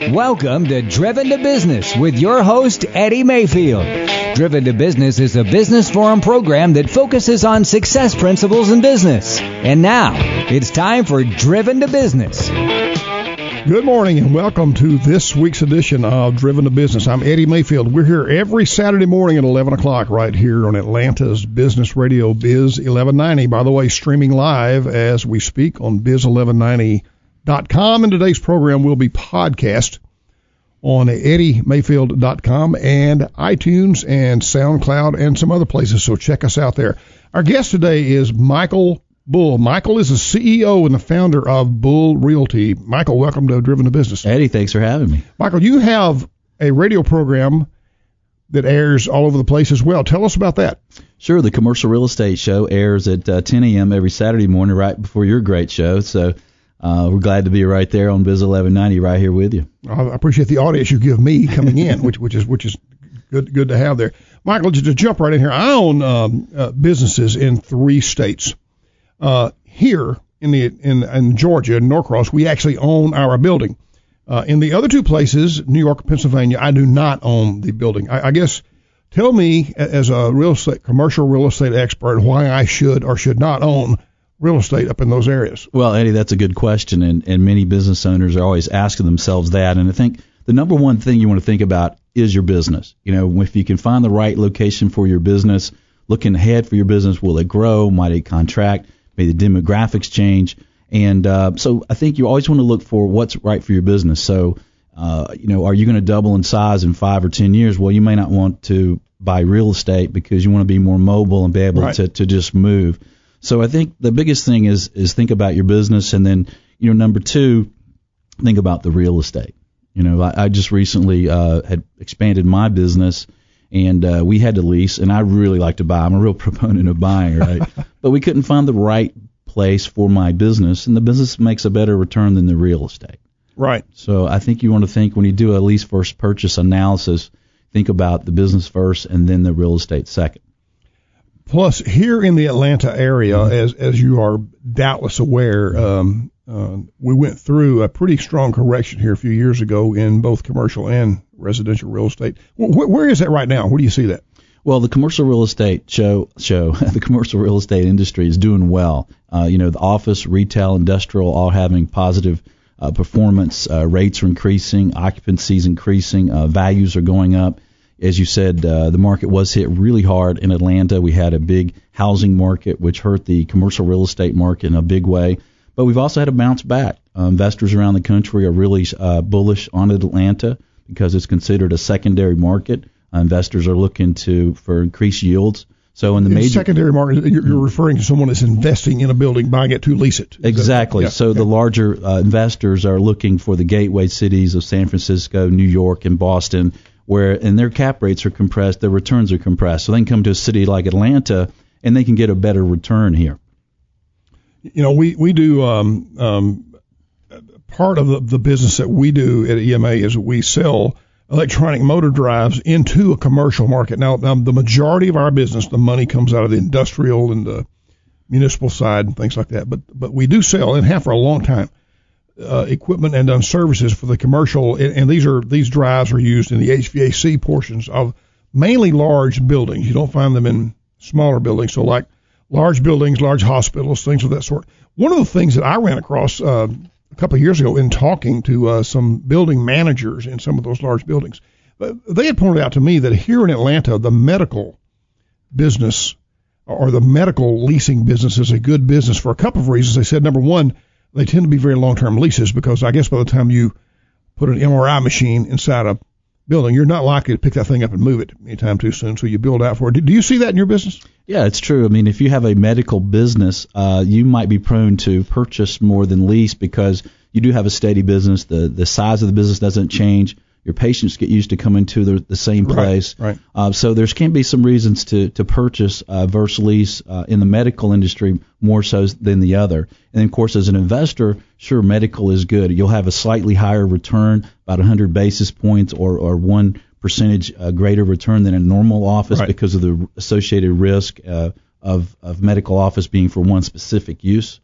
Welcome to Driven to Business with your host, Eddie Mayfield. Driven to Business is a business forum program that focuses on success principles in business. And now, it's time for Driven to Business. Good morning and welcome to this week's edition of Driven to Business. I'm Eddie Mayfield. We're here every Saturday morning at 11 o'clock right here on Atlanta's Business Radio, Biz 1190. By the way, streaming live as we speak on biz1190.com. And today's program will be podcast on eddiemayfield.com and iTunes and SoundCloud and some other places, so check us out there. Our guest today is Michael Bull. Michael is the CEO and the founder of Bull Realty. Michael, welcome to Driven to Business. Eddie, thanks for having me. Michael, you have a radio program that airs all over the place as well. Tell us about that. Sure. The Commercial Real Estate Show airs at 10 a.m. every Saturday morning right before your great show. So we're glad to be right there on Biz 1190 right here with you. I appreciate the audience you give me coming in, which is good to have there. Michael, just to jump right in here, I own businesses in 3 states. Here in Georgia, in Norcross, we actually own our building. In the other 2 places, New York and Pennsylvania, I do not own the building. I guess tell me, as a commercial real estate expert, why I should or should not own real estate up in those areas. Well, Eddie, that's a good question, and many business owners are always asking themselves that. And I think the number one thing you want to think about is your business. You know, if you can find the right location for your business, looking ahead for your business, will it grow? Might it contract? May the demographics change? And so I think you always want to look for what's right for your business. So, are you going to double in size in 5 or 10 years? Well, you may not want to buy real estate because you want to be more mobile and be able to just move. So I think the biggest thing is think about your business, and then, number 2, think about the real estate. I just recently had expanded my business, and we had to lease, and I really like to buy. I'm a real proponent of buying, right? But we couldn't find the right place for my business, and the business makes a better return than the real estate. Right. So I think you want to think, when you do a lease first purchase analysis, think about the business first and then the real estate second. Plus, here in the Atlanta area, as you are doubtless aware, we went through a pretty strong correction here a few years ago in both commercial and residential real estate. Where is that right now? Where do you see that? Well, the commercial real estate the commercial real estate industry is doing well. The office, retail, industrial, all having positive performance. Rates are increasing, occupancy is increasing, values are going up. As you said, the market was hit really hard in Atlanta. We had a big housing market, which hurt the commercial real estate market in a big way. But we've also had a bounce back. Investors around the country are really bullish on Atlanta because it's considered a secondary market. Investors are looking for increased yields. So in the major secondary market, you're referring to someone that's investing in a building, buying it to lease it. Exactly. The larger investors are looking for the gateway cities of San Francisco, New York, and Boston, and their cap rates are compressed, their returns are compressed. So they can come to a city like Atlanta, and they can get a better return here. We do part of the business that we do at EMA is we sell electronic motor drives into a commercial market. Now the majority of our business, the money comes out of the industrial and the municipal side and things like that. But we do sell, and have for a long time, equipment and done services for the commercial, and these drives are used in the HVAC portions of mainly large buildings. You don't find them in smaller buildings, so like large buildings, large hospitals, things of that sort. One of the things that I ran across a couple of years ago in talking to some building managers in some of those large buildings, they had pointed out to me that here in Atlanta, the medical business or the medical leasing business is a good business for a couple of reasons. They said, number one, they tend to be very long-term leases because I guess by the time you put an MRI machine inside a building, you're not likely to pick that thing up and move it anytime too soon, so you build out for it. Do you see that in your business? Yeah, it's true. I mean, if you have a medical business, you might be prone to purchase more than lease because you do have a steady business. The size of the business doesn't change. Your patients get used to coming to the same place. Right. So there can be some reasons to purchase versus lease in the medical industry more so than the other. And, of course, as an investor, sure, medical is good. You'll have a slightly higher return, about 100 basis points or 1% greater return than a normal office because of the associated risk of medical office being for one specific use.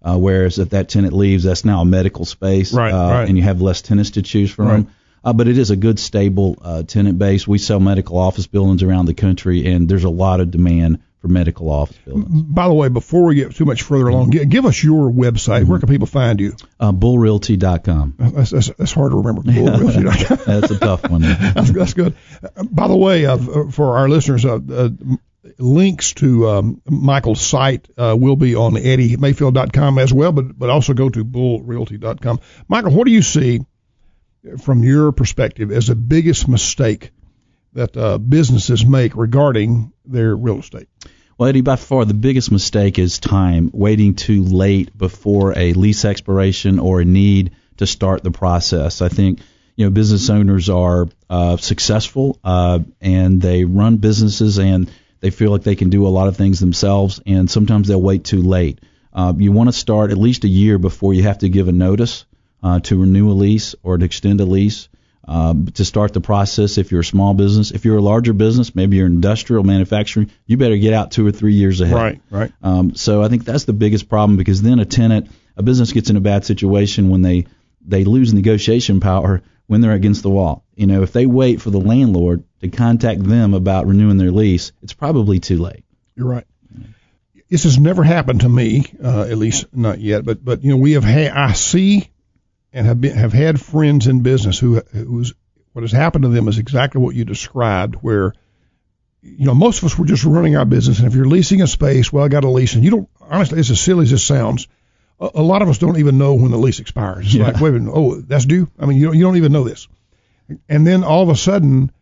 whereas if that tenant leaves, that's now a medical space, right. And you have less tenants to choose from. But it is a good, stable tenant base. We sell medical office buildings around the country, and there's a lot of demand for medical office buildings. By the way, before we get too much further along, give us your website. Where can people find you? BullRealty.com. That's hard to remember. BullRealty.com. That's a tough one. That's good. By the way, for our listeners, links to Michael's site will be on EddieMayfield.com as well, but also go to BullRealty.com. Michael, what do you see from your perspective as the biggest mistake that businesses make regarding their real estate? Well, Eddie, by far the biggest mistake is time, waiting too late before a lease expiration or a need to start the process. I think business owners are successful and they run businesses and they feel like they can do a lot of things themselves, and sometimes they'll wait too late. You want to start at least a year before you have to give a notice to renew a lease or to extend a lease. To start the process, if you're a small business. If you're a larger business, maybe you're industrial manufacturing, you better get out 2 or 3 years ahead. Right. So I think that's the biggest problem, because then a business gets in a bad situation when they lose negotiation power when they're against the wall. If they wait for the landlord to contact them about renewing their lease, it's probably too late. You're right. This has never happened to me, at least not yet. But we have I see and have had friends in business who's what has happened to them is exactly what you described, where most of us were just running our business, and if you're leasing a space, well, I got a lease, and you don't, honestly, it's as silly as this sounds, a lot of us don't even know when the lease expires. It's like, wait a minute, that's due? I mean, you don't even know this. And then all of a sudden,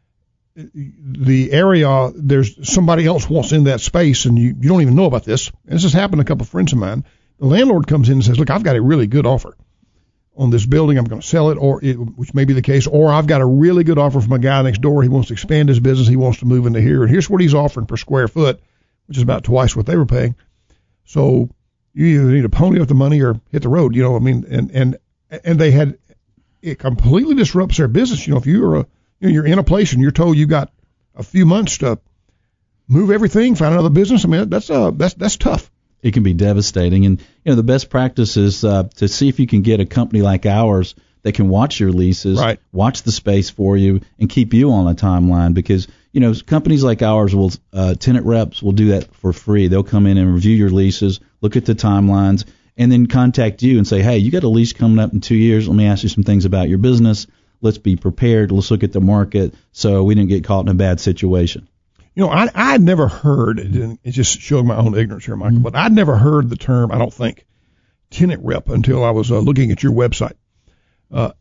the area, there's somebody else wants in that space, and you don't even know about this. And this has happened to a couple of friends of mine. The landlord comes in and says, look, I've got a really good offer on this building. I'm going to sell it, which may be the case, or I've got a really good offer from a guy next door. He wants to expand his business. He wants to move into here, and here's what he's offering per square foot, which is about twice what they were paying. So you either need to pony up the money or hit the road. And they had, it completely disrupts their business. If you're in a place and you're told you got a few months to move everything, find another business. I mean, that's tough. It can be devastating. And, the best practice is to see if you can get a company like ours that can watch your leases, watch the space for you, and keep you on a timeline. Because, companies like ours tenant reps will do that for free. They'll come in and review your leases, look at the timelines, and then contact you and say, hey, you got a lease coming up in 2 years. Let me ask you some things about your business. Let's be prepared. Let's look at the market so we didn't get caught in a bad situation. I'd never heard, and it's just showing my own ignorance here, Michael, but I'd never heard the term, I don't think, tenant rep until I was looking at your website. And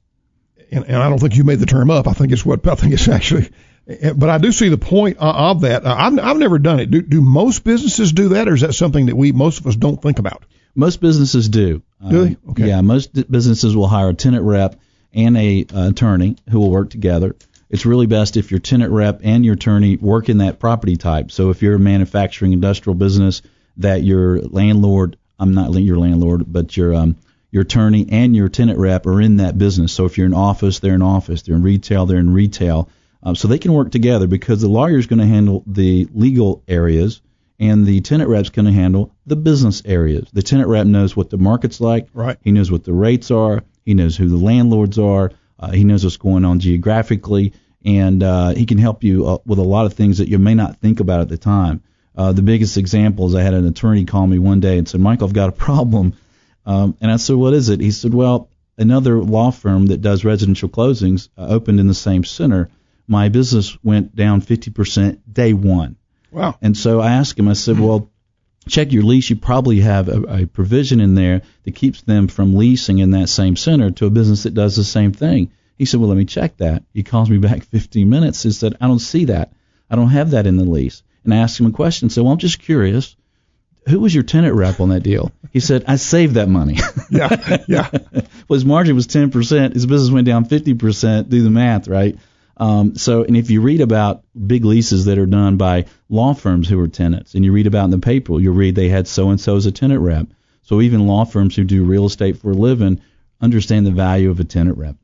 I don't think you made the term up. I think it's actually, but I do see the point of that. I've never done it. Do most businesses do that, or is that something that most of us don't think about? Most businesses do. Do they? Okay. Yeah, most businesses will hire a tenant rep and a attorney who will work together. It's really best if your tenant rep and your attorney work in that property type. So if you're a manufacturing industrial business, that your landlord, I'm not your landlord, but your attorney and your tenant rep are in that business. So if you're in office, they're in office. They're in retail, they're in retail. So they can work together, because the lawyer's going to handle the legal areas and the tenant rep's going to handle the business areas. The tenant rep knows what the market's like. Right. He knows what the rates are. He knows who the landlords are. He knows what's going on geographically, and he can help you with a lot of things that you may not think about at the time. The biggest example is I had an attorney call me one day and said, Michael, I've got a problem. And I said, what is it? He said, well, another law firm that does residential closings opened in the same center. My business went down 50% day one. Wow. And so I asked him, I said, well, check your lease. You probably have a provision in there that keeps them from leasing in that same center to a business that does the same thing. He said, well, let me check that. He calls me back 15 minutes and said, I don't see that. I don't have that in the lease. And I asked him a question and said, well, I'm just curious. Who was your tenant rep on that deal? He said, I saved that money. Yeah. Well, his margin was 10%. His business went down 50%. Do the math, right? And if you read about big leases that are done by law firms who are tenants, and you read about in the paper, you'll read they had so-and-so as a tenant rep. So even law firms who do real estate for a living understand the value of a tenant rep.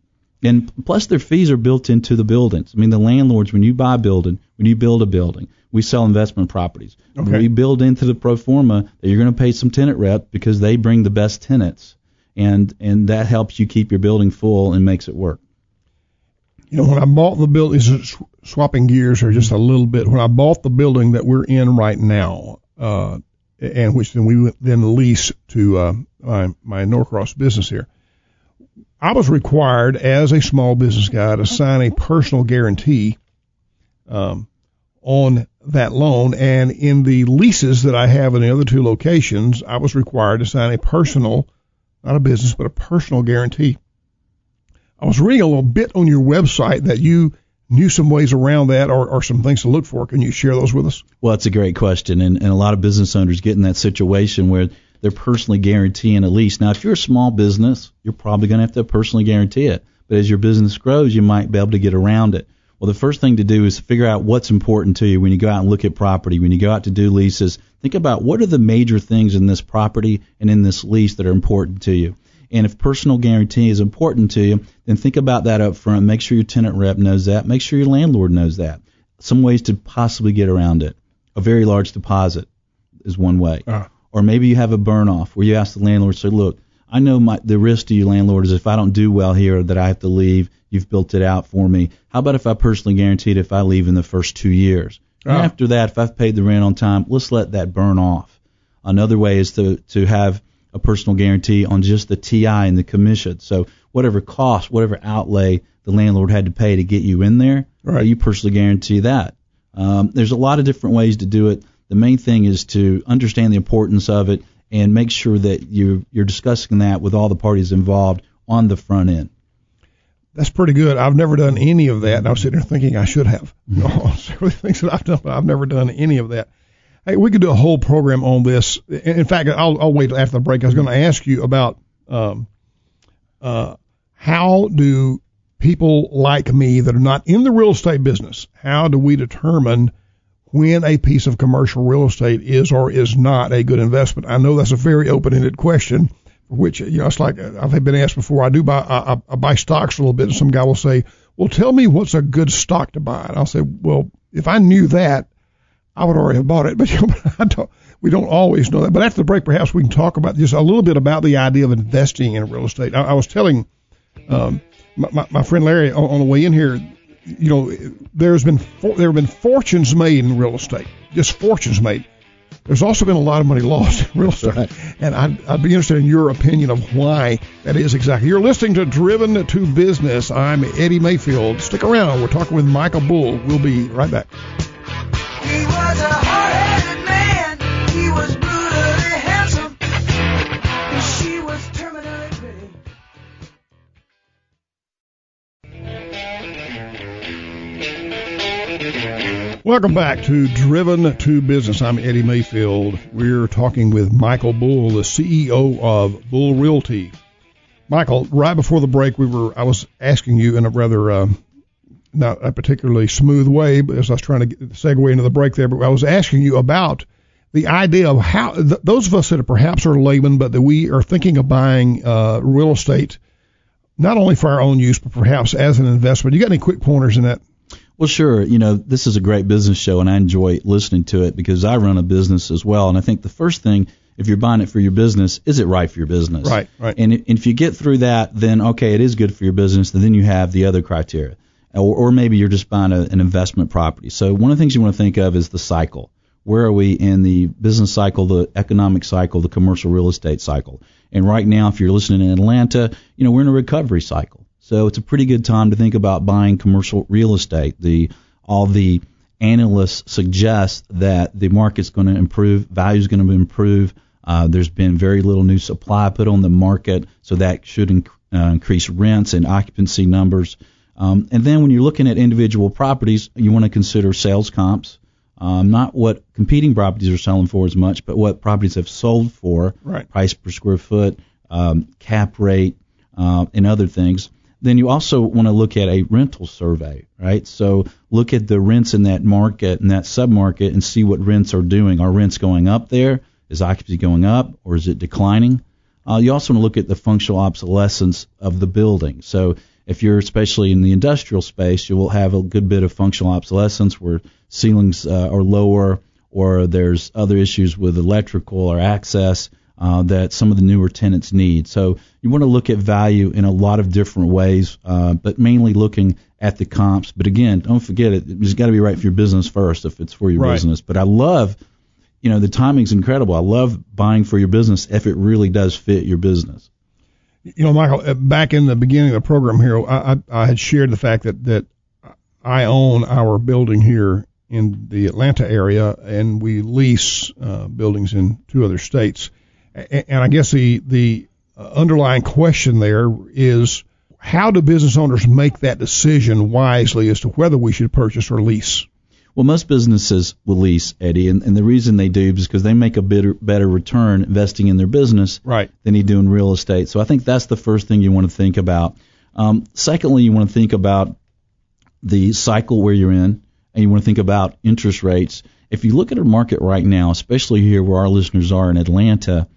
And plus their fees are built into the buildings. I mean, the landlords, when you buy a building, when you build a building, we sell investment properties. Okay. We build into the pro forma that you're going to pay some tenant rep because they bring the best tenants, and that helps you keep your building full and makes it work. You know, when I bought the building, swapping gears here just a little bit, when I bought the building that we're in right now, and which then we then lease to my Norcross business here, I was required as a small business guy to sign a personal guarantee on that loan, and in the leases that I have in the other two locations, I was required to sign a personal, not a business, but a personal guarantee. I was reading a little bit on your website that you knew some ways around that or some things to look for. Can you share those with us? Well, that's a great question, and a lot of business owners get in that situation where they're personally guaranteeing a lease. Now, if you're a small business, you're probably going to have to personally guarantee it. But as your business grows, you might be able to get around it. Well, the first thing to do is figure out what's important to you when you go out and look at property, when you go out to do leases. Think about what are the major things in this property and in this lease that are important to you. And if personal guarantee is important to you, then think about that up front. Make sure your tenant rep knows that. Make sure your landlord knows that. Some ways to possibly get around it. A very large deposit is one way. Or maybe you have a burn-off where you ask the landlord, say, look, I know the risk to you, landlord, is if I don't do well here that I have to leave, you've built it out for me. How about if I personally guarantee it if I leave in the first 2 years? And after that, if I've paid the rent on time, let's let that burn off. Another way is to have a personal guarantee on just the TI and the commission. So whatever cost, whatever outlay the landlord had to pay to get you in there, you personally guarantee that. There's a lot of different ways to do it. The main thing is to understand the importance of it and make sure that you're discussing that with all the parties involved on the front end. That's pretty good. I've never done any of that, and I was sitting there thinking I should have. Several things that I've done, but I've never done any of that. Hey, we could do a whole program on this. In fact, I'll wait after the break. I was going to ask you about how do people like me that are not in the real estate business, how do we determine when a piece of commercial real estate is or is not a good investment? I know that's a very open-ended question, which, you know, it's like I've been asked before. I buy stocks a little bit, and some guy will say, well, tell me what's a good stock to buy. And I'll say, well, if I knew that, I would already have bought it, but we don't always know that. But after the break, perhaps we can talk about just a little bit about the idea of investing in real estate. I was telling my friend Larry on the way in here, you know, there have been fortunes made in real estate, just fortunes made. There's also been a lot of money lost in real estate, right. And I'd be interested in your opinion of why that is exactly. You're listening to Driven to Business. I'm Eddie Mayfield. Stick around. We're talking with Michael Bull. We'll be right back. He was a hard-headed man. He was brutally handsome. And she was terminally pretty. Welcome back to Driven to Business. I'm Eddie Mayfield. We're talking with Michael Bull, the CEO of Bull Realty. Michael, right before the break, I was asking you in a rather not a particularly smooth way, but as I was trying to segue into the break there, but I was asking you about the idea of how those of us that perhaps are laymen, but that we are thinking of buying real estate, not only for our own use, but perhaps as an investment. You got any quick pointers in that? Well, sure. You know, this is a great business show, and I enjoy listening to it because I run a business as well. And I think the first thing, if you're buying it for your business, is it right for your business? Right. And if you get through that, then, okay, it is good for your business, and then you have the other criteria. Or maybe you're just buying an investment property. So one of the things you want to think of is the cycle. Where are we in the business cycle, the economic cycle, the commercial real estate cycle? And right now, if you're listening in Atlanta, you know, we're in a recovery cycle. So it's a pretty good time to think about buying commercial real estate. All the analysts suggest that the market's going to improve, value is going to improve. There's been very little new supply put on the market, so that should increase rents and occupancy numbers. And then when you're looking at individual properties, you want to consider sales comps, not what competing properties are selling for as much, but what properties have sold for, right. Price per square foot, cap rate, and other things. Then you also want to look at a rental survey, right? So look at the rents in that market, in that submarket, and see what rents are doing. Are rents going up there? Is occupancy going up, or is it declining? You also want to look at the functional obsolescence of the building. So If you're especially in the industrial space, you will have a good bit of functional obsolescence where ceilings are lower, or there's other issues with electrical or access that some of the newer tenants need. So you want to look at value in a lot of different ways, but mainly looking at the comps. But again, don't forget it's got to be right for your business first if it's for your business. But I love, the timing's incredible. I love buying for your business if it really does fit your business. Michael, back in the beginning of the program here, I had shared the fact that I own our building here in the Atlanta area, and we lease buildings in 2 other states. And I guess the underlying question there is, how do business owners make that decision wisely as to whether we should purchase or lease? Well, most businesses will lease, Eddie, and the reason they do is because they make a better return investing in their business than you do in real estate. So I think that's the first thing you want to think about. Secondly, you want to think about the cycle where you're in, and you want to think about interest rates. If you look at our market right now, especially here where our listeners are in Atlanta,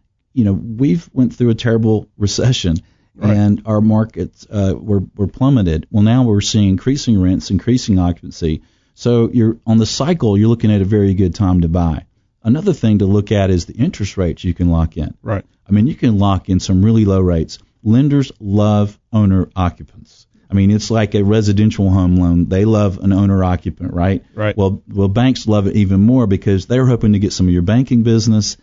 we've went through a terrible recession, and our markets were plummeted. Well, now we're seeing increasing rents, increasing occupancy. So you're on the cycle, you're looking at a very good time to buy. Another thing to look at is the interest rates you can lock in. Right. I mean, you can lock in some really low rates. Lenders love owner occupants. I mean, it's like a residential home loan. They love an owner occupant, right? Right. Well, banks love it even more because they're hoping to get some of your banking business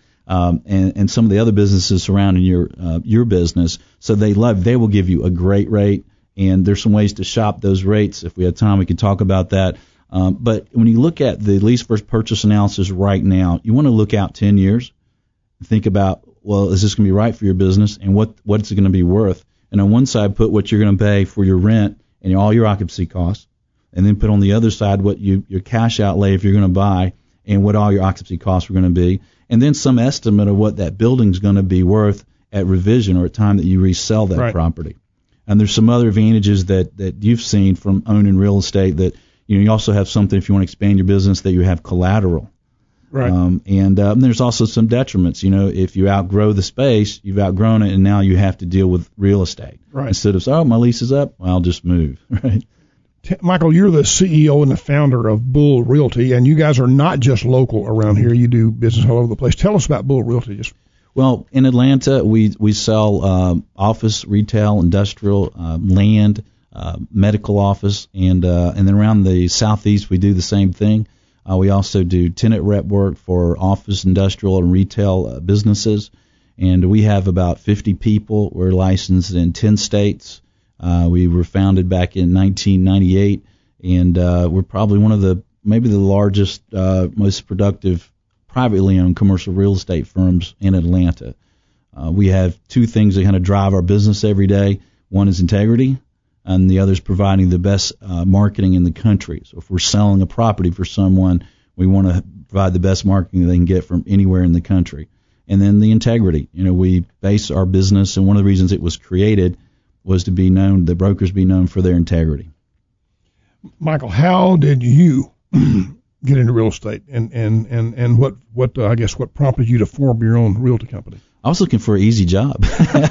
and some of the other businesses surrounding your business. So they will give you a great rate, and there's some ways to shop those rates. If we had time, we could talk about that. But when you look at the lease versus purchase analysis right now, you want to look out 10 years and think about, well, is this going to be right for your business, and what's it going to be worth? And on one side, put what you're going to pay for your rent and all your occupancy costs, and then put on the other side what your cash outlay if you're going to buy and what all your occupancy costs are going to be, and then some estimate of what that building's going to be worth at revision or at time that you resell that property. And there's some other advantages that you've seen from owning real estate that you also have something if you want to expand your business that you have collateral. Right. And there's also some detriments. If you outgrow the space, you've outgrown it, and now you have to deal with real estate. Right. Instead of, my lease is up, well, I'll just move. Right. Michael, you're the CEO and the founder of Bull Realty, and you guys are not just local around here. You do business all over the place. Tell us about Bull Realty. Well, in Atlanta, we sell office, retail, industrial, land, medical office, and then around the southeast we do the same thing. We also do tenant rep work for office, industrial, and retail businesses, and we have about 50 people. We're licensed in 10 states. We were founded back in 1998, and we're probably one of maybe the largest, most productive privately owned commercial real estate firms in Atlanta. We have 2 things that kind of drive our business every day. One is integrity, and the other is providing the best marketing in the country. So if we're selling a property for someone, we want to provide the best marketing they can get from anywhere in the country. And then the integrity. We base our business, and one of the reasons it was created was to be known, the brokers be known for their integrity. Michael, how did you get into real estate, and what I guess what prompted you to form your own realty company? I was looking for an easy job.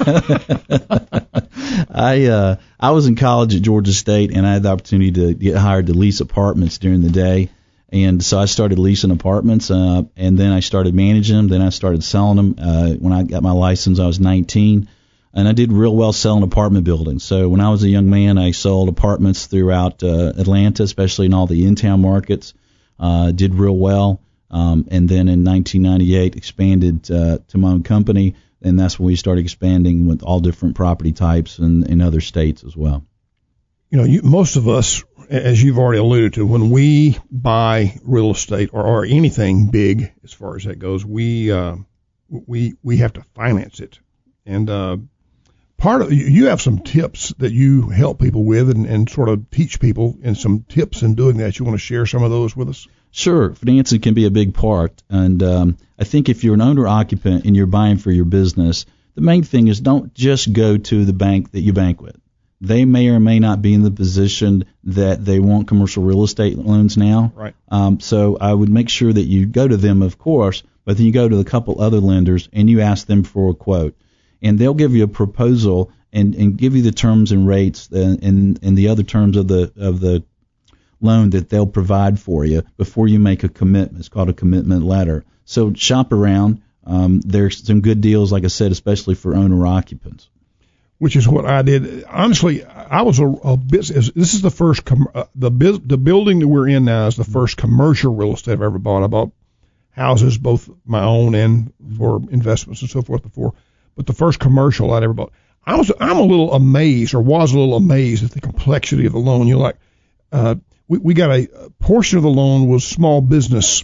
I was in college at Georgia State, and I had the opportunity to get hired to lease apartments during the day. And so I started leasing apartments, and then I started managing them. Then I started selling them. When I got my license, I was 19, and I did real well selling apartment buildings. So when I was a young man, I sold apartments throughout Atlanta, especially in all the in-town markets. Did real well. And then in 1998 expanded to my own company, and that's when we started expanding with all different property types and in other states as well. Most of us, as you've already alluded to, when we buy real estate or anything big as far as that goes, we have to finance it. And you have some tips that you help people with and sort of teach people, and some tips in doing that. You want to share some of those with us? Sure. Financing can be a big part. And I think if you're an owner-occupant and you're buying for your business, the main thing is don't just go to the bank that you bank with. They may or may not be in the position that they want commercial real estate loans now. Right. So I would make sure that you go to them, of course, but then you go to a couple other lenders and you ask them for a quote. And they'll give you a proposal, and give you the terms and rates and the other terms of the loan that they'll provide for you before you make a commitment. It's called a commitment letter. So shop around. There's some good deals, like I said, especially for owner-occupants. Which is what I did. Honestly, I was a business. This is the first, the building that we're in now is the first commercial real estate I've ever bought. I bought houses, both my own and for investments and so forth before, but the first commercial I'd ever bought. I'm a little amazed, or was a little amazed at the complexity of the loan. We got a portion of the loan was small business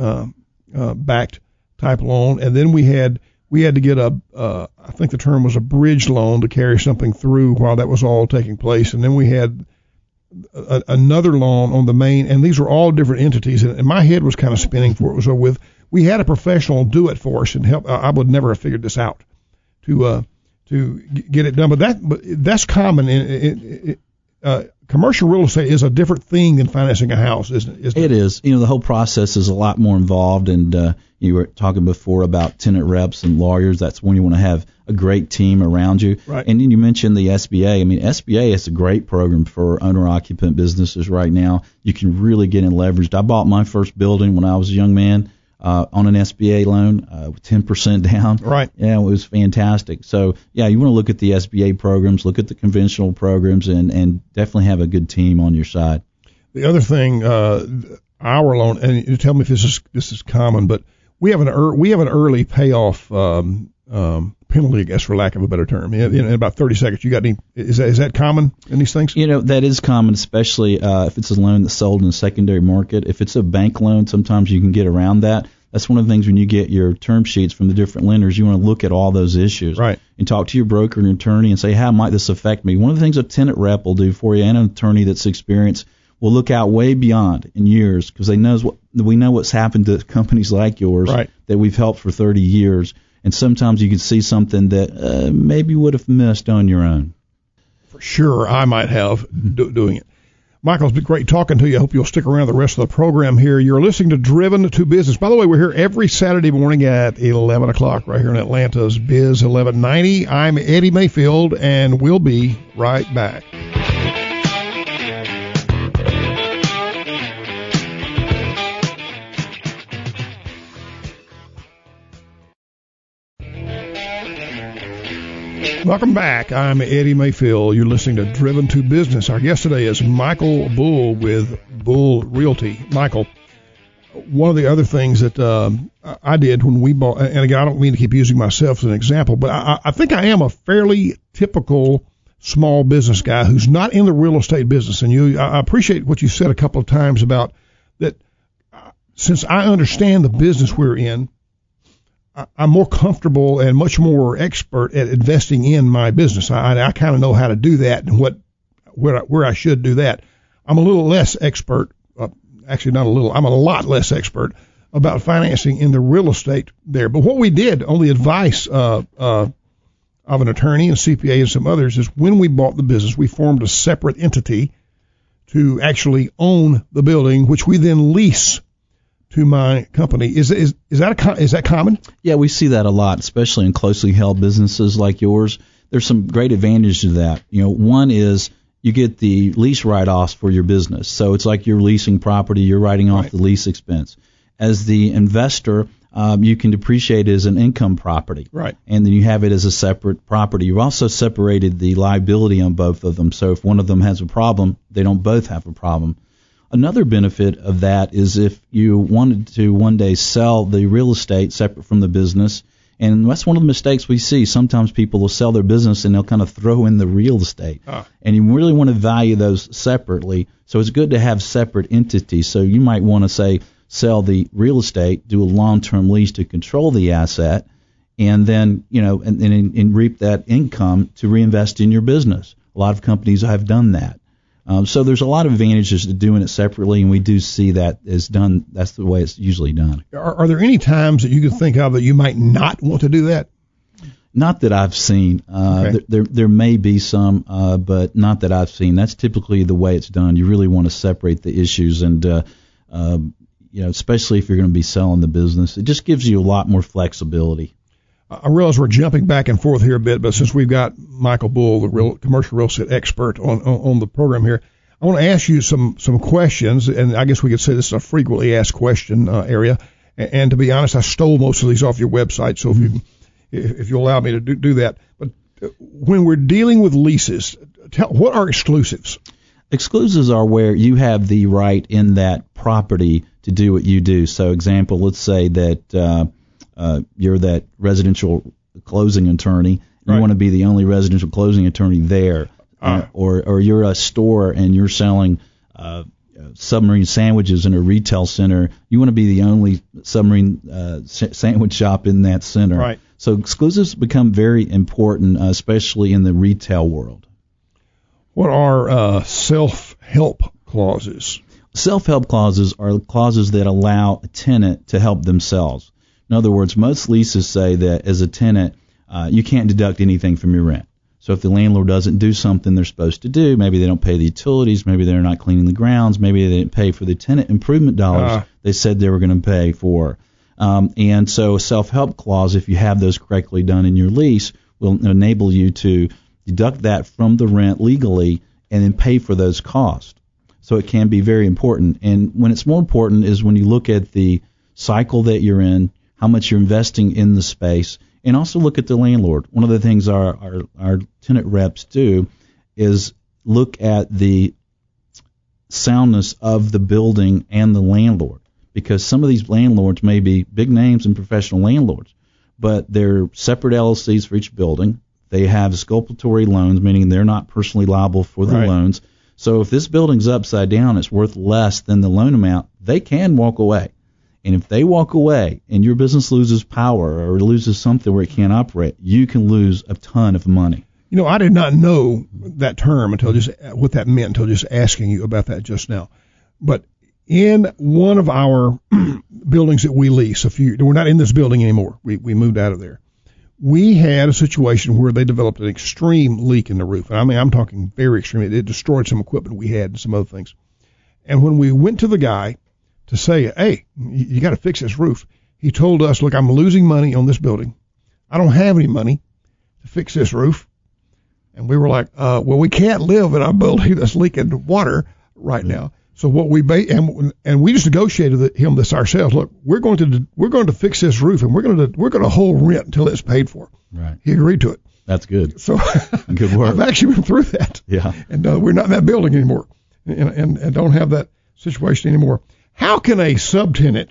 backed type loan, and then we had to get I think the term was a bridge loan to carry something through while that was all taking place, and then we had another loan on the main, and these were all different entities, and my head was kind of spinning for it. So we had a professional do it for us and help. I would never have figured this out to get it done, but that's common in commercial real estate is a different thing than financing a house, isn't it? It is. The whole process is a lot more involved, and you were talking before about tenant reps and lawyers. That's when you want to have a great team around you. Right. And then you mentioned the SBA. I mean, SBA is a great program for owner-occupant businesses right now. You can really get in leveraged. I bought my first building when I was a young man on an SBA loan, 10% down. Right. Yeah, it was fantastic. So, yeah, you want to look at the SBA programs, look at the conventional programs, and definitely have a good team on your side. The other thing, our loan, and you tell me if this is common, but we have an early payoff penalty, I guess, for lack of a better term. In about 30 seconds. You got any? Is that common in these things? That is common, especially if it's a loan that's sold in the secondary market. If it's a bank loan, sometimes you can get around that. That's one of the things when you get your term sheets from the different lenders, you want to look at all those issues. Right. And talk to your broker and attorney and say, how might this affect me? One of the things a tenant rep will do for you, and an attorney that's experienced, will look out way beyond in years, because we know what's happened to companies like yours, right, that we've helped for 30 years. And sometimes you can see something that maybe would have missed on your own. For sure, I might have doing it. Michael, it's been great talking to you. I hope you'll stick around the rest of the program here. You're listening to Driven to Business. By the way, we're here every Saturday morning at 11 o'clock right here in Atlanta's Biz 1190. I'm Eddie Mayfield, and we'll be right back. Welcome back. I'm Eddie Mayfield. You're listening to Driven to Business. Our guest today is Michael Bull with Bull Realty. Michael, one of the other things that I did when we bought, and again, I don't mean to keep using myself as an example, but I think I am a fairly typical small business guy who's not in the real estate business. And I appreciate what you said a couple of times about that. Since I understand the business we're in, I'm more comfortable and much more expert at investing in my business. I kind of know how to do that and where I should do that. I'm a little less expert, actually not a little, I'm a lot less expert about financing in the real estate there. But what we did on the advice of an attorney and CPA and some others is when we bought the business, we formed a separate entity to actually own the building, which we then lease to my company. Is that common? Yeah, we see that a lot, especially in closely held businesses like yours. There's some great advantages to that. One is you get the lease write-offs for your business. So it's like you're leasing property, you're writing off the lease expense. As the investor, you can depreciate it as an income property. Right. And then you have it as a separate property. You've also separated the liability on both of them. So if one of them has a problem, they don't both have a problem. Another benefit of that is if you wanted to one day sell the real estate separate from the business, and that's one of the mistakes we see. Sometimes people will sell their business and they'll kind of throw in the real estate. And you really want to value those separately. So it's good to have separate entities. So you might want to say sell the real estate, do a long-term lease to control the asset, and then, and reap that income to reinvest in your business. A lot of companies have done that. So there's a lot of advantages to doing it separately, and we do see that is done. That's the way it's usually done. Are there any times that you can think of that you might not want to do that? Not that I've seen. Okay. There may be some, but not that I've seen. That's typically the way it's done. You really want to separate the issues, and especially if you're going to be selling the business, it just gives you a lot more flexibility. I realize we're jumping back and forth here a bit, but since we've got Michael Bull, the commercial real estate expert, on the program here, I want to ask you some questions, and I guess we could say this is a frequently asked question area. And to be honest, I stole most of these off your website, so if you allow me to do that. But when we're dealing with leases, what are exclusives? Exclusives are where you have the right in that property to do what you do. So, example, let's say that you're that residential closing attorney. You want to be the only residential closing attorney there. Or you're a store and you're selling submarine sandwiches in a retail center. You want to be the only submarine sandwich shop in that center. Right. So exclusives become very important, especially in the retail world. What are self-help clauses? Self-help clauses are clauses that allow a tenant to help themselves. In other words, most leases say that as a tenant, you can't deduct anything from your rent. So if the landlord doesn't do something they're supposed to do, maybe they don't pay the utilities, maybe they're not cleaning the grounds, maybe they didn't pay for the tenant improvement dollars they said they were going to pay for. And so a self-help clause, if you have those correctly done in your lease, will enable you to deduct that from the rent legally and then pay for those costs. So it can be very important. And when it's more important is when you look at the cycle that you're in, how much you're investing in the space, and also look at the landlord. One of the things our tenant reps do is look at the soundness of the building and the landlord, because some of these landlords may be big names and professional landlords, but they're separate LLCs for each building. They have exculpatory loans, meaning they're not personally liable for the loans. So if this building's upside down, it's worth less than the loan amount, they can walk away. And if they walk away and your business loses power or loses something where it can't operate, you can lose a ton of money. You know, I did not know that term until what that meant until just asking you about that just now. But in one of our buildings that we lease, we're not in this building anymore. We moved out of there. We had a situation where they developed an extreme leak in the roof. And I mean, I'm talking very extreme. It destroyed some equipment we had and some other things. And when we went to the guy to say, hey, you got to fix this roof, he told us, look, I'm losing money on this building. I don't have any money to fix this roof. And we were like, well, we can't live in a building that's leaking water right now. So what and we just negotiated him this ourselves. Look, we're going to fix this roof, and we're going to hold rent until it's paid for. Right. He agreed to it. That's good. So good work. I've actually been through that. Yeah. And we're not in that building anymore, and don't have that situation anymore. How can a subtenant,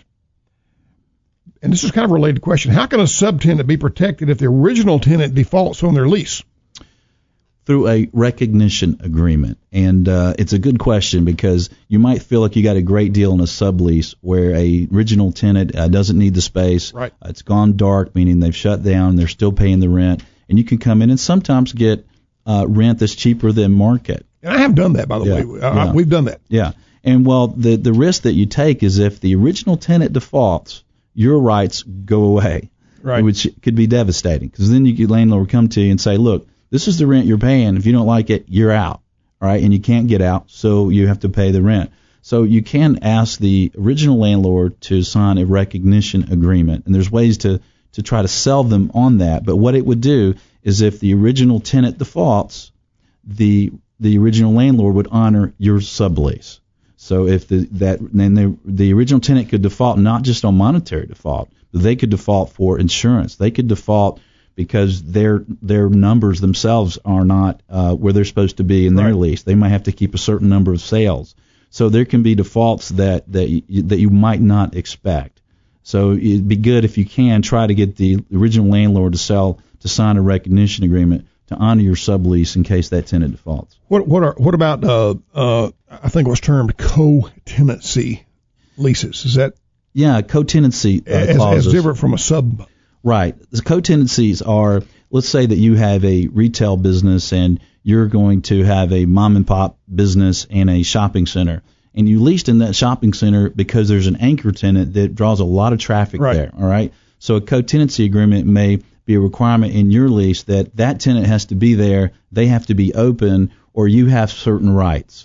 and this is kind of a related question, how can a subtenant be protected if the original tenant defaults on their lease? Through a recognition agreement. And it's a good question because you might feel like you got a great deal in a sublease where a original tenant doesn't need the space. Right. It's gone dark, meaning they've shut down, they're still paying the rent, and you can come in and sometimes get rent that's cheaper than market. And I have done that, by the way. We've done that. Yeah. And, well, the risk that you take is if the original tenant defaults, your rights go away, right? Which could be devastating because then the landlord would come to you and say, look, this is the rent you're paying. If you don't like it, you're out, all right? And you can't get out, so you have to pay the rent. So you can ask the original landlord to sign a recognition agreement, and there's ways to try to sell them on that. But what it would do is if the original tenant defaults, the original landlord would honor your sublease. So if the original tenant could default not just on monetary default, but they could default for insurance. They could default because their numbers themselves are not where they're supposed to be in their lease. They might have to keep a certain number of sales. So there can be defaults that you might not expect. So it'd be good if you can try to get the original landlord to sign a recognition agreement to honor your sublease in case that tenant defaults. What about I think it was termed co-tenancy leases? Is that co-tenancy clauses as different from a sub? Right. The co-tenancies are, let's say that you have a retail business and you're going to have a mom and pop business and a shopping center, and you leased in that shopping center because there's an anchor tenant that draws a lot of traffic there. All right. So a co-tenancy agreement may be a requirement in your lease that tenant has to be there, they have to be open, or you have certain rights.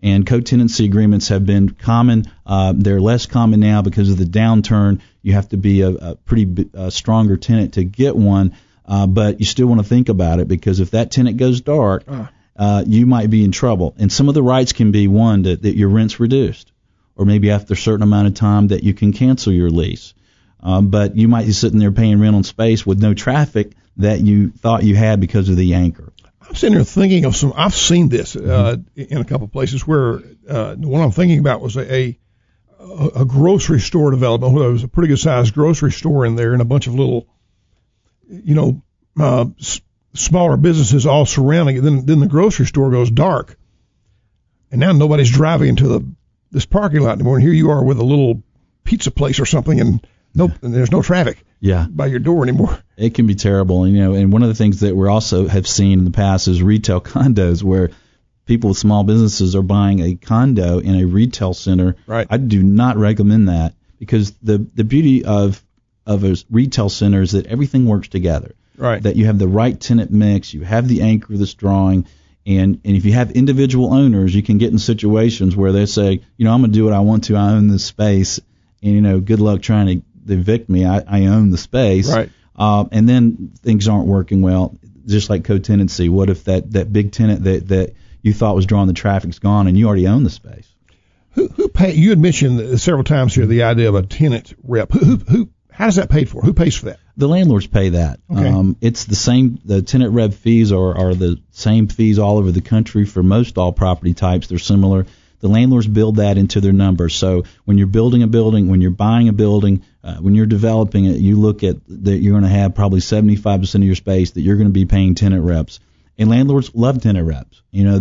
And co-tenancy agreements have been common. They're less common now because of the downturn. You have to be a pretty stronger tenant to get one, but you still want to think about it, because if that tenant goes dark, you might be in trouble. And some of the rights can be, one, that your rent's reduced, or maybe after a certain amount of time that you can cancel your lease. But you might be sitting there paying rent on space with no traffic that you thought you had because of the anchor. I'm sitting here thinking of I've seen this in a couple of places where the one I'm thinking about was a grocery store development where there was a pretty good sized grocery store in there and a bunch of little, smaller businesses all surrounding it. Then the grocery store goes dark, and now nobody's driving into this parking lot anymore. And here you are with a little pizza place or something, and there's no traffic. By your door anymore. It can be terrible, and one of the things that we also have seen in the past is retail condos, where people with small businesses are buying a condo in a retail center. Right. I do not recommend that, because the beauty of a retail center is that everything works together. Right. That you have the right tenant mix, you have the anchor that's drawing, and if you have individual owners, you can get in situations where they say, I'm going to do what I want to, I own this space, and good luck trying to evict me. I own the space. Right. And then things aren't working well, just like co-tenancy. What if that big tenant that you thought was drawing the traffic's gone and you already own the space? Who pay? You had mentioned several times here the idea of a tenant rep. How does that paid for? Who pays for that? The landlords pay that. Okay. It's the same. The tenant rep fees are the same fees all over the country for most all property types. They're similar. The landlords build that into their numbers. So when you're building a building, when you're buying a building, when you're developing it, you look at that you're going to have probably 75% of your space that you're going to be paying tenant reps. And landlords love tenant reps.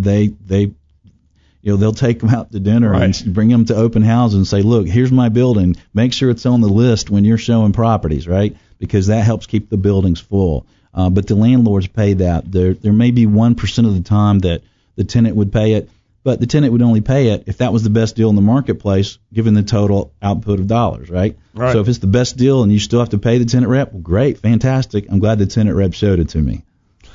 They'll take them out to dinner right. and bring them to open houses and say, look, here's my building. Make sure it's on the list when you're showing properties, right? Because that helps keep the buildings full. But the landlords pay that. There may be 1% of the time that the tenant would pay it, but the tenant would only pay it if that was the best deal in the marketplace, given the total output of dollars, right? Right. So if it's the best deal and you still have to pay the tenant rep, well, great, fantastic. I'm glad the tenant rep showed it to me.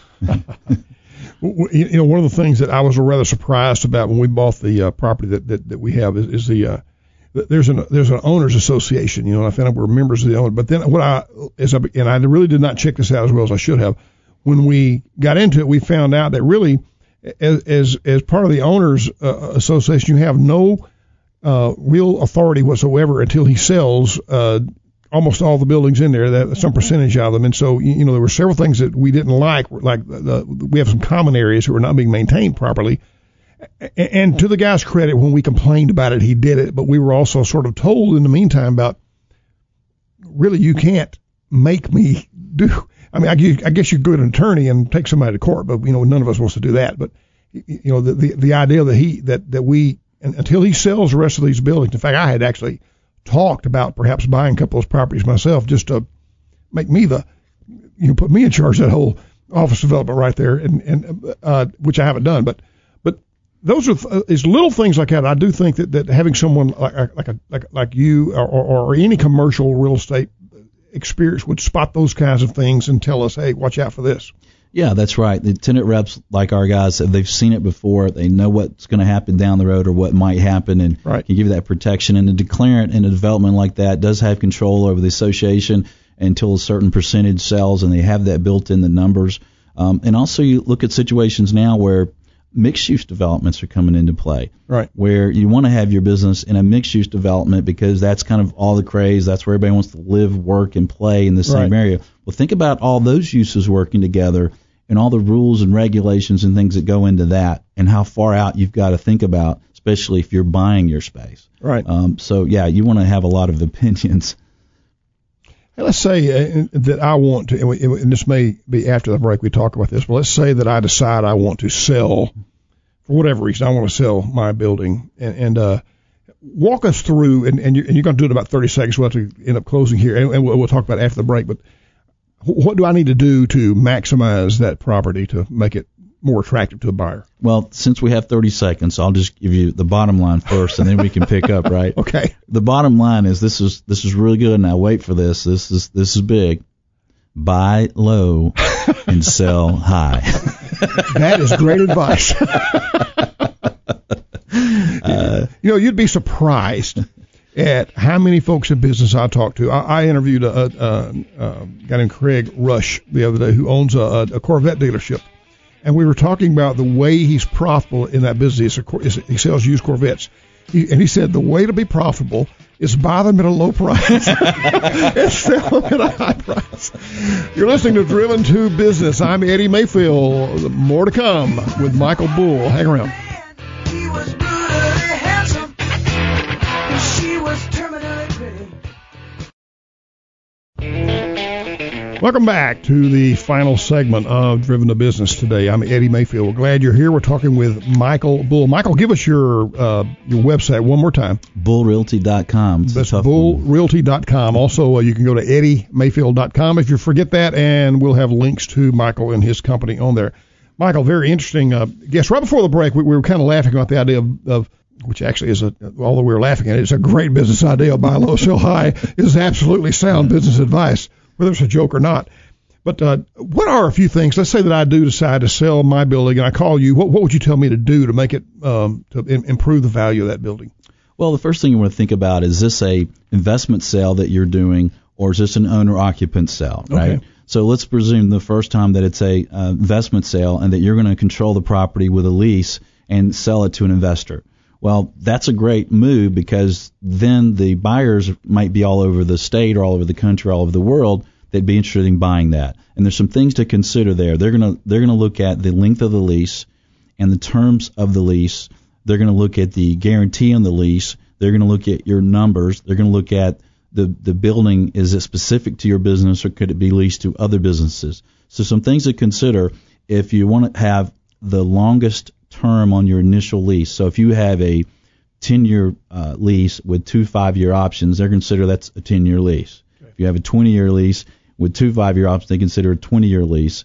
One of the things that I was rather surprised about when we bought the property that we have is there's an owners association, and I found out we're members of the owner. But then I really did not check this out as well as I should have. When we got into it, we found out that really, as part of the owners association, you have no real authority whatsoever until he sells almost all the buildings in there, that some percentage of them. And so, there were several things that we didn't like we have some common areas that were not being maintained properly. And to the guy's credit, when we complained about it, he did it. But we were also sort of told in the meantime about, really, you can't make me do. I mean, I guess you could go to an attorney and take somebody to court, but none of us wants to do that. But the idea that we until he sells the rest of these buildings. In fact, I had actually talked about perhaps buying a couple of those properties myself just to make me put me in charge of that whole office development right there, and which I haven't done. But those are is little things like that. I do think that having someone like you or any commercial real estate experience would spot those kinds of things and tell us, hey, watch out for this. Yeah, that's right. The tenant reps, like our guys, they've seen it before. They know what's going to happen down the road or what might happen, and right. can give you that protection. And the declarant in a development like that does have control over the association until a certain percentage sells, and they have that built in the numbers. And also you look at situations now where mixed-use developments are coming into play, right? Where you want to have your business in a mixed-use development because that's kind of all the craze. That's where everybody wants to live, work, and play in the same area. Well, think about all those uses working together and all the rules and regulations and things that go into that, and how far out you've got to think about, especially if you're buying your space. Right. So, yeah, you want to have a lot of opinions. Hey, let's say that I want to, and this may be after the break we talk about this, but let's say that I decide I want to sell, for whatever reason, I want to sell my building, and walk us through, and you're going to do it in about 30 seconds. We'll have to end up closing here, and we'll talk about it after the break, but what do I need to do to maximize that property to make it more attractive to a buyer? Well, since we have 30 seconds, I'll just give you the bottom line first, and then we can pick up, right? Okay. The bottom line is this is really good. Now wait for this. This is big. Buy low and sell high. That is great advice. You know, you'd be surprised at how many folks in business I talk to. I interviewed a guy named Craig Rush the other day who owns a Corvette dealership. And we were talking about the way he's profitable in that business. He sells used Corvettes. And he said the way to be profitable is buy them at a low price and sell them at a high price. You're listening to Driven to Business. I'm Eddie Mayfield. More to come with Michael Bull. Hang around. He was brutally handsome. She was terminally pretty. Welcome back to the final segment of Driven to Business today. I'm Eddie Mayfield. We're glad you're here. We're talking with Michael Bull. Michael, give us your website one more time. BullRealty.com. That's BullRealty.com. Also, you can go to EddieMayfield.com if you forget that, and we'll have links to Michael and his company on there. Michael, very interesting guest. Right before the break, we were kind of laughing about the idea of which actually is, although we were laughing at it, it's a great business idea. Buy low, sell high is absolutely sound business advice, whether it's a joke or not. But what are a few things? Let's say that I do decide to sell my building, and I call you. What would you tell me to do to make it to improve the value of that building? Well, the first thing you want to think about is this a investment sale that you're doing, or is this an owner-occupant sale, right? Okay. So let's presume the first time that it's a investment sale and that you're going to control the property with a lease and sell it to an investor. Well, that's a great move because then the buyers might be all over the state or all over the country, all over the world. They'd be interested in buying that. And there's some things to consider there. They're going to look at the length of the lease and the terms of the lease. They're going to look at the guarantee on the lease. They're going to look at your numbers. They're going to look at the building. Is it specific to your business or could it be leased to other businesses? So some things to consider if you want to have the longest term on your initial lease. So if you have a 10-year lease with 2 5-year options, they're consider that's a 10-year lease. Okay. If you have a 20-year lease with 2 5-year options, they consider a 20-year lease.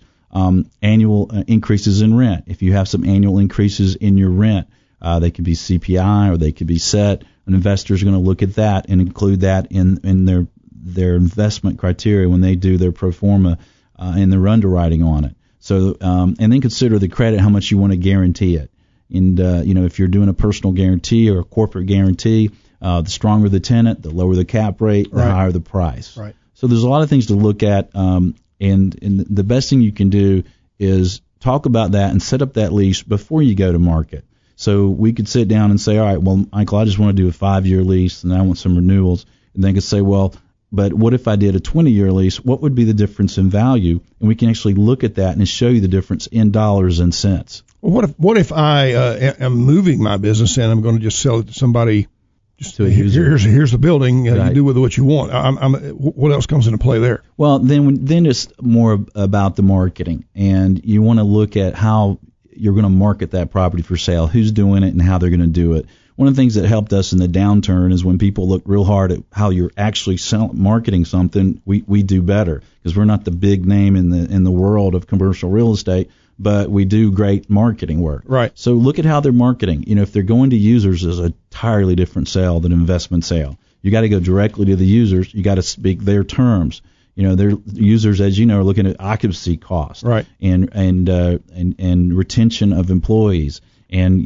Annual increases in rent. If you have some annual increases in your rent, they could be CPI or they could be set. An investor is going to look at that and include that in their investment criteria when they do their pro forma and their underwriting on it. So and then consider the credit, how much you want to guarantee it. And if you're doing a personal guarantee or a corporate guarantee, the stronger the tenant, the lower the cap rate, the higher the price. Right. So there's a lot of things to look at, and the best thing you can do is talk about that and set up that lease before you go to market. So we could sit down and say, all right, well, Michael, I just want to do a 5-year lease and I want some renewals. And they could say, well, but what if I did a 20-year lease? What would be the difference in value? And we can actually look at that and show you the difference in dollars and cents. Well, what if I am moving my business and I'm going to just sell it to somebody? Just to a user. Here's the building. Right. You do with it what you want. What else comes into play there? Well, then it's more about the marketing, and you want to look at how you're going to market that property for sale, who's doing it, and how they're going to do it. One of the things that helped us in the downturn is when people look real hard at how you're actually marketing something, we do better because we're not the big name in the world of commercial real estate, but we do great marketing work. Right. So look at how they're marketing. If they're going to users, is a entirely different sale than an investment sale. You got to go directly to the users. You got to speak their terms. Their users, as you know, are looking at occupancy costs, right, and retention of employees, and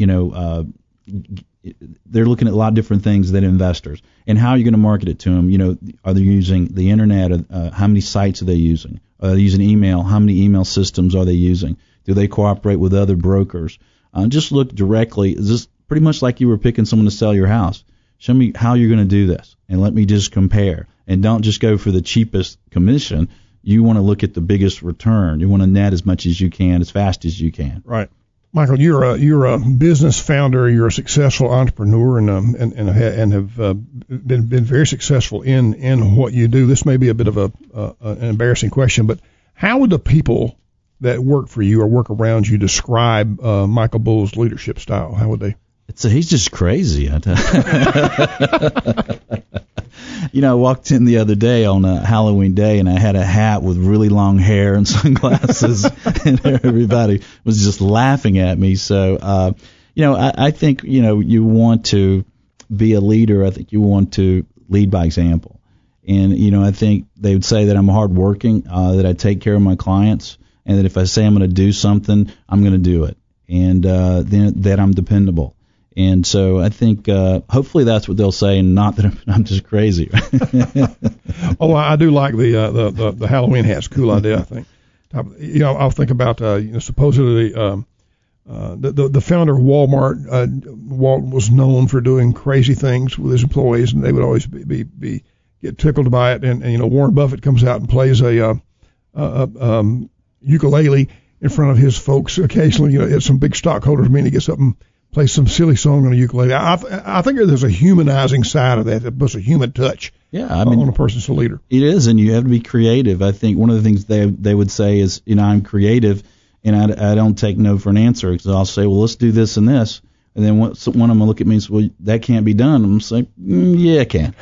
they're looking at a lot of different things than investors. And how are you going to market it to them? Are they using the internet? How many sites are they using? Are they using email? How many email systems are they using? Do they cooperate with other brokers? Just look directly. Is this pretty much like you were picking someone to sell your house? Show me how you're going to do this, and let me just compare. And don't just go for the cheapest commission. You want to look at the biggest return. You want to net as much as you can, as fast as you can. Right. Michael, you're a business founder. You're a successful entrepreneur, and have been very successful in what you do. This may be a bit of an embarrassing question, but how would the people that work for you or work around you describe Michael Bull's leadership style? How would they? He's just crazy. I walked in the other day on a Halloween day, and I had a hat with really long hair and sunglasses, and everybody was just laughing at me. So, I think, you want to be a leader. I think you want to lead by example. And, I think they would say that I'm hardworking, that I take care of my clients, and that if I say I'm going to do something, I'm going to do it, and then that I'm dependable. And so I think hopefully that's what they'll say, and not that I'm just crazy. Oh, I do like the Halloween hat's a cool idea, I think. I'll think about supposedly the founder of Walmart. Walt was known for doing crazy things with his employees, and they would always be get tickled by it. And Warren Buffett comes out and plays a ukulele in front of his folks occasionally. At some big stockholders meeting, he gets up and plays some silly song on a ukulele. I think there's a humanizing side of that puts a human touch. Yeah, I mean, on a person as a leader. It is, and you have to be creative. I think one of the things they would say is, I'm creative, and I don't take no for an answer, because I'll say, well, let's do this and this, and then one of them will look at me and say, well, that can't be done. I'm saying, yeah, it can.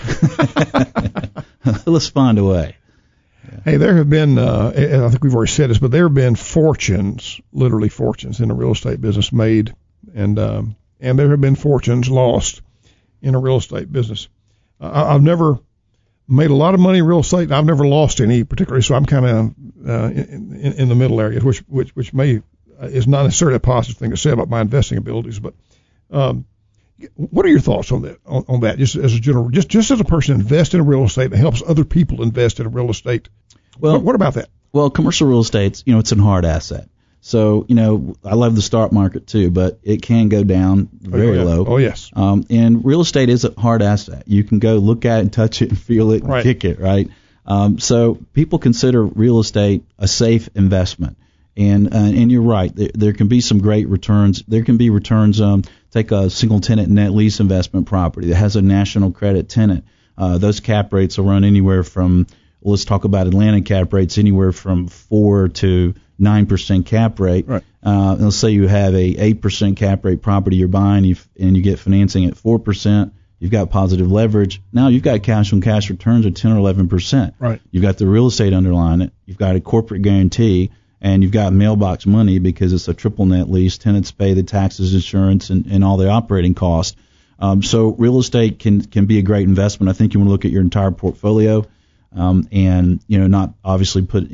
Let's find a way. Yeah. Hey, there have been, and I think we've already said this, but there have been fortunes, literally fortunes, in the real estate business made, and there have been fortunes lost in the real estate business. I've never made a lot of money in real estate. I've never lost any particularly, so I'm kind of in the middle area, which may is not necessarily a positive thing to say about my investing abilities. But what are your thoughts on that? On that, just as a general, just as a person investing in real estate that helps other people invest in real estate. Well, what about that? Well, commercial real estate, it's a hard asset. So, I love the stock market too, but it can go down very low. Oh, yes. And real estate is a hard asset. You can go look at it and touch it and feel it and kick it, right? So people consider real estate a safe investment. And you're right. There can be some great returns. There can be returns. Take a single tenant net lease investment property that has a national credit tenant. Those cap rates will run anywhere from, let's talk about Atlanta cap rates, anywhere from 4 to 9% cap rate. Right. Let's say you have a 8% cap rate property you're buying, and you get financing at 4%. You've got positive leverage. Now you've got cash on cash returns of 10 or 11%. Right. You've got the real estate underlying it. You've got a corporate guarantee, and you've got mailbox money because it's a triple net lease. Tenants pay the taxes, insurance, and all the operating costs. So real estate can be a great investment. I think you want to look at your entire portfolio, and not obviously put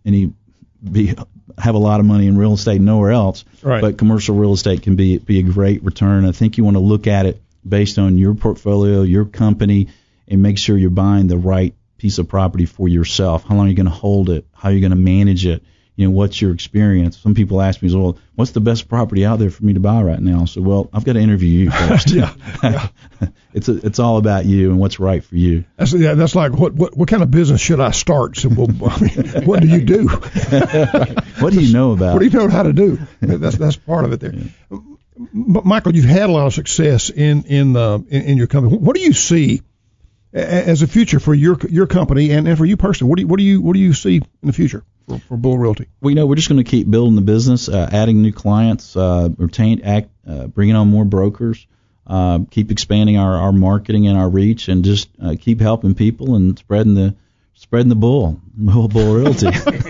have a lot of money in real estate nowhere else. Right. But commercial real estate can be a great return. I think you want to look at it based on your portfolio, your company, and make sure you're buying the right piece of property for yourself. How long are you going to hold it? How are you going to manage it? What's your experience? Some people ask me, well, what's the best property out there for me to buy right now? So, well, I've got to interview you first. Yeah. It's all about you and what's right for you. That's like what kind of business should I start? So, what do you do? What do you know about? What do you know how to do? That's part of it there. Yeah. But Michael, you've had a lot of success in your company. What do you see as a future for your company and for you personally? What do you see in the future for Bull Realty? Well, we're just going to keep building the business, adding new clients, bringing on more brokers, keep expanding our marketing and our reach, and just keep helping people and spreading the bull Realty.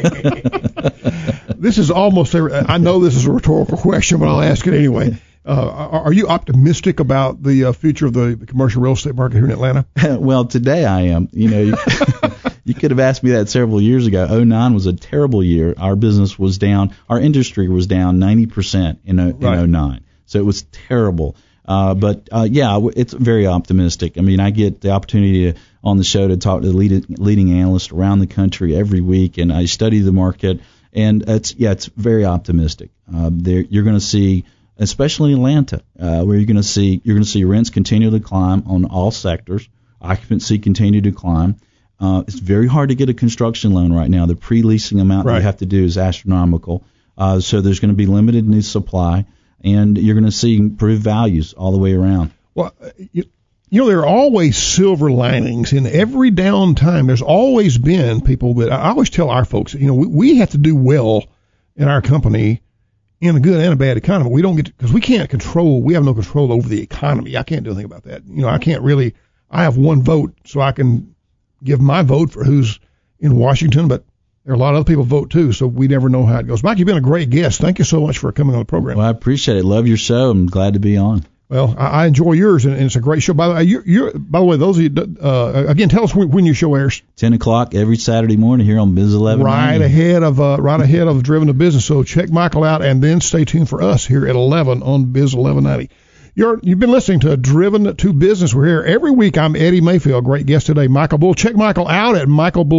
This is almost I know this is a rhetorical question, but I'll ask it anyway. Are you optimistic about the future of the commercial real estate market here in Atlanta? Well, today I am. You could have asked me that several years ago. 2009 was a terrible year. Our business was down. Our industry was down 90% in 2009. So it was terrible. But it's very optimistic. I mean, I get the opportunity on the show to talk to the leading analysts around the country every week, and I study the market, and it's very optimistic. You're going to see, especially in Atlanta, where you're going to see rents continue to climb on all sectors, occupancy continue to climb. It's very hard to get a construction loan right now. The pre-leasing amount that you have to do is astronomical. So there's going to be limited new supply, and you're going to see improved values all the way around. Well, there are always silver linings in every downtime. There's always been people that I always tell our folks, we have to do well in our company in a good and a bad economy. We don't because we have no control over the economy. I can't do anything about that. I have one vote, so I can give my vote for who's in Washington, but there are a lot of other people vote too, so we never know how it goes. Mike, you've been a great guest. Thank you so much for coming on the program. Well, I appreciate it. Love your show. I'm glad to be on. Well, I enjoy yours, and it's a great show. By the way, those of you, again, tell us when your show airs. 10 o'clock every Saturday morning here on Biz 11. Right ahead of Driven to Business. So check Michael out, and then stay tuned for us here at 11 on Biz 1190. You've been listening to Driven to Business. We're here every week. I'm Eddie Mayfield. Great guest today, Michael Bull. Check Michael out at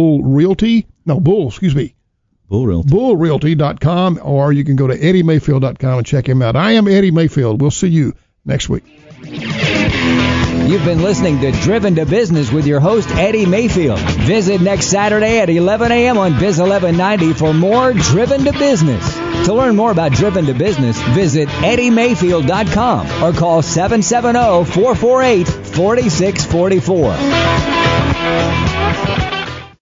bullrealty.com, or you can go to eddiemayfield.com and check him out. I am Eddie Mayfield. We'll see you next week. You've been listening to Driven to Business with your host, Eddie Mayfield. Visit next Saturday at 11 a.m. on Biz 1190 for more Driven to Business. To learn more about Driven to Business, visit eddiemayfield.com or call 770-448-4644.